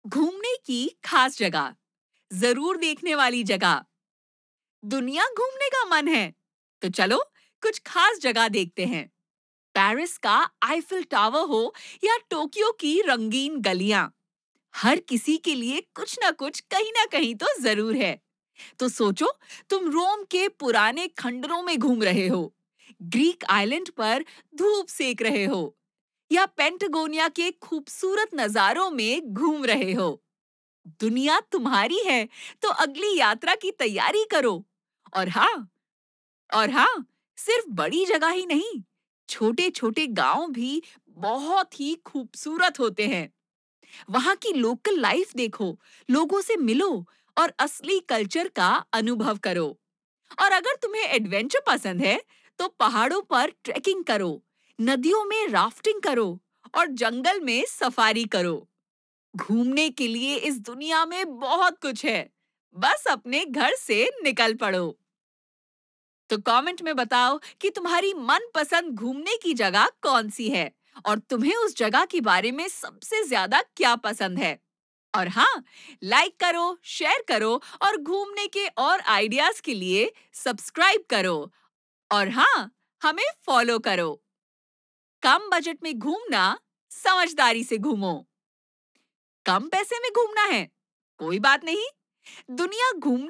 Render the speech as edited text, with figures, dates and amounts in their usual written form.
घूमने की खास जगह, जरूर देखने वाली जगह। दुनिया घूमने का मन है तो चलो कुछ खास जगह देखते हैं। पेरिस का आईफिल टावर हो या टोक्यो की रंगीन गलियां, हर किसी के लिए कुछ ना कहीं तो जरूर है। तो सोचो, तुम रोम के पुराने खंडरों में घूम रहे हो, ग्रीक आइलैंड पर धूप सेक रहे हो, या पेंटागोनिया के खूबसूरत नजारों में घूम रहे हो। दुनिया तुम्हारी है, तो अगली यात्रा की तैयारी करो। और हाँ, सिर्फ बड़ी जगह ही नहीं, छोटे-छोटे गांव भी बहुत ही खूबसूरत होते हैं। वहां की लोकल लाइफ देखो, लोगों से मिलो और असली कल्चर का अनुभव करो। और अगर तुम्हें एडवेंचर पसंद है, तो पहाड़ों पर ट्रैकिंग करो, नदियों में राफ्टिंग करो और जंगल में सफारी करो। घूमने के लिए इस दुनिया में बहुत कुछ है, बस अपने घर से निकल पड़ो। तो कमेंट में बताओ कि तुम्हारी मनपसंद घूमने की जगह कौन सी है और तुम्हें उस जगह के बारे में सबसे ज्यादा क्या पसंद है। और हाँ, लाइक करो, शेयर करो और घूमने के और आइडियाज के लिए सब्सक्राइब करो। और हाँ, हमें फॉलो करो। कम बजट में घूमना, समझदारी से घूमो। कम पैसे में घूमना है, कोई बात नहीं, दुनिया घूम